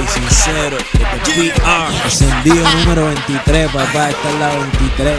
sincero, desde PR, encendido número 23, papá, esta es la 23.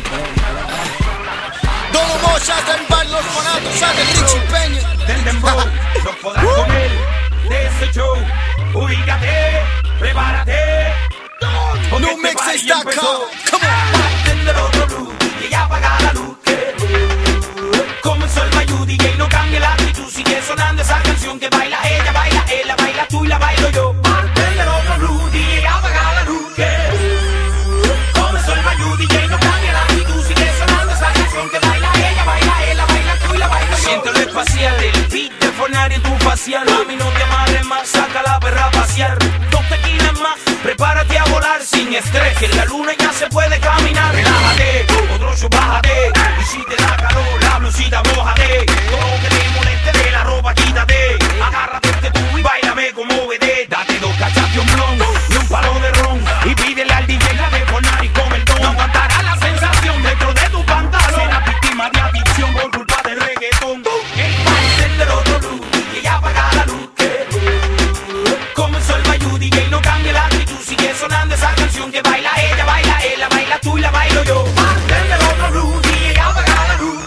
Todo Mocha hasta el bar, los fanatos, sale Richie Peña. Del dembow, no podrás comer de ese show. Ubícate, prepárate. NewMixes.com. Come on. Del otro blues y ya apaga la luz. Comenzó el Bayou DJ, no cambia la actitud. Sigue sonando esa canción que baila ella, baila él, la baila tú y la bailo yo. Del otro blues DJ, apaga la luz. Comenzó el Bayou DJ, no cambia la actitud. Sigue sonando esa canción que baila ella, baila él, la baila tú y la bailo yo. Siento lo espacial, el beat de Fornari en tu facial. Mami, no te amarres más, saca la perra a pasear. 2 tequilas más, prepárate a volar sin estrés. Que en la luna ya se puede caminar. Relájate, otro show bájate. Y si te da calor, la blusita mójate. Todo lo que te moleste de la ropa quítate. Agárrate este tú y bailame como vedé. Date 2 cachas de un blon y un palo de ron. Y pídele al DJ la de Fornari con el don. No aguantará la sensación dentro de tu pantalón. Serás víctima de adicción por culpa del reggaetón. El baile del otro blues y ya apaga la luz. Comenzó el Bayou DJ, no cambia la actitud. Sigue sonando esa canción que baila ella, baila él, la baila tú y la bailo yo. Del otro blues DJ, apaga la luz.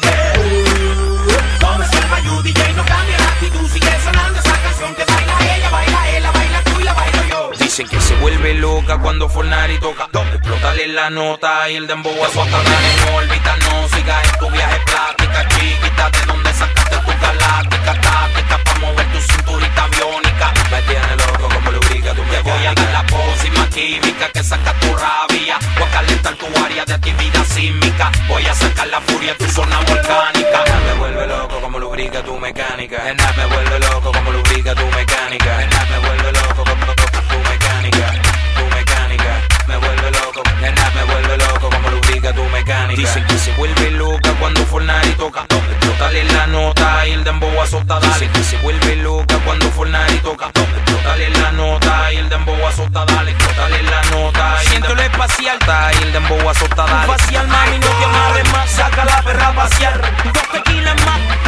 Comenzó el Bayou DJ, no cambia la actitud. Sigue sonando esa canción que baila ella, baila él, la baila tú y la bailo yo. Dicen que se vuelve loca cuando Fornari toca. Explótale la nota y el dembow a su ataque. No olvides, no sigas en tu viaje plática. Chiquita, de donde sacaste tu galáctica táctica pa' mover tu cinturita aviónica. Me tiene loco como lubrica tu mecánica. Te voy a dar la pócima química que saca tu rabia. Voy a calentar tu área de actividad sísmica. Voy a sacar la furia de tu zona volcánica. Me vuelve loco como lubrica tu mecánica. Me vuelve loco como lubrica tu mecánica. Me vuelve loco como tu mecánica. Tu mecánica. Me vuelve loco. Me vuelve loco como lubrica tu mecánica. Dicen que se vuelve loca cuando Fornari toca. Explótale la nota y el dembow azota, dale. Dicen que se vuelve loca cuando Fornari toca. Explótale la nota y el dembow azota, dale. Explótale la nota y siento lo espacial y el dembow azota, dale. Facial, mami, no te amarres más, saca la perra a pasear. 2 tequilas más,